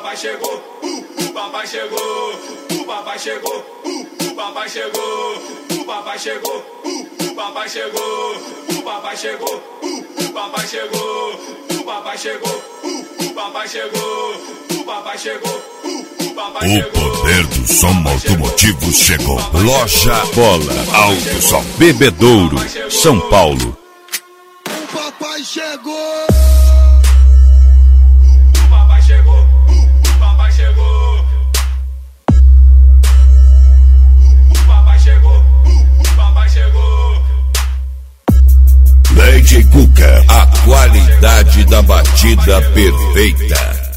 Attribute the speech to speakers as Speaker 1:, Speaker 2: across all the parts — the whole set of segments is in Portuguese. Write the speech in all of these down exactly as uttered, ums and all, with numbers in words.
Speaker 1: papai chegou, uh, o papai chegou, o papai chegou, uh, o papai chegou, o papai chegou, uh, o papai chegou, o papai chegou, uh, o papai chegou, o papai chegou, uh, o papai chegou, o papai chegou, uh, o papai chegou.
Speaker 2: O poder do som automotivo chegou. Loja Bola Autosom Bebedouro, São Paulo.
Speaker 3: O papai chegou.
Speaker 1: O papai chegou, o papai chegou. O papai chegou, o papai chegou.
Speaker 2: Lady Cuca, a qualidade da batida perfeita.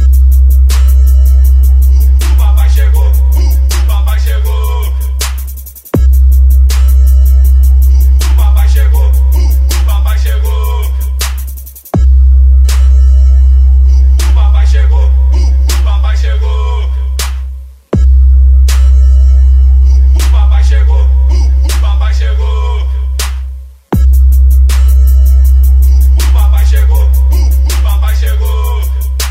Speaker 1: O papai chegou, o papai chegou. O papai chegou, o papai chegou. O papai chegou, o papai chegou. O papai chegou, o papai chegou. O papai chegou, o papai chegou.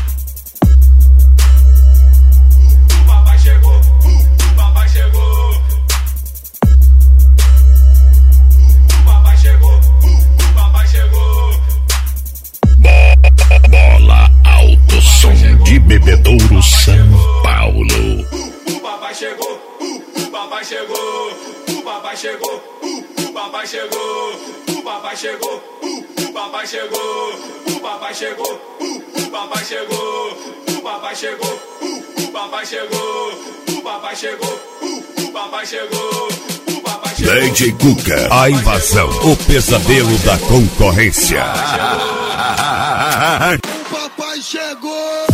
Speaker 1: O papai chegou, o papai chegou. O papai chegou, o papai chegou.
Speaker 2: Bola Autosom de Bebedouro, São Paulo.
Speaker 1: O papai chegou, o papai chegou. O papai chegou, o papai chegou. O papai chegou, o papai chegou. O papai chegou, o papai chegou. O papai chegou, o papai chegou. O papai chegou, o papai chegou. O papai chegou.
Speaker 2: Lady Cuca, a invasão, o pesadelo da concorrência.
Speaker 3: O papai chegou.